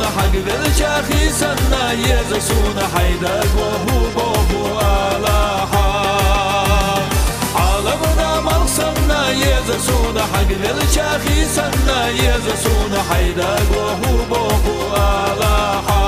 حق بالشاخي سنة يزسون حيدك وهو بوهو آلاحا عالمنا مقصمنا يزسون حق بالشاخي سنة يزسون حيدك وهو بوهو آلاحا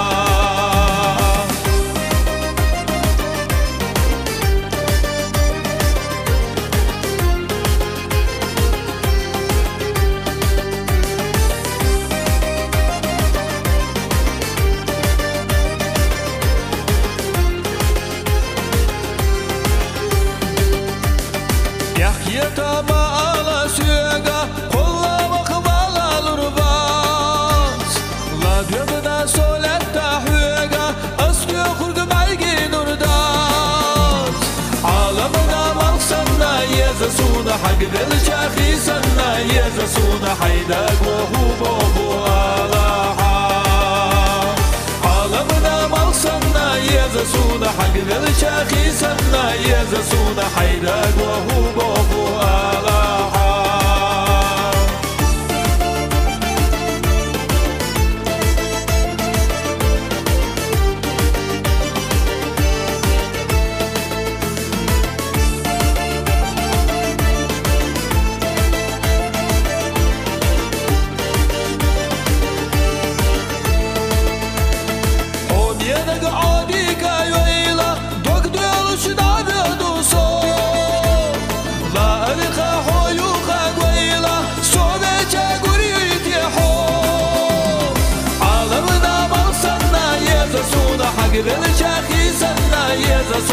Yetama ala süga kolla bakmal alır bas La göbda soletta hüga askı kurgu belgin urdas Alamına maqsamna yazasuna haq dil şahi sanna yazasuna haydak ve hu bohu alaha Alamına maqsamna yazasuna haq dil şahi sanna yazasuna haydak ve hu bohu alaha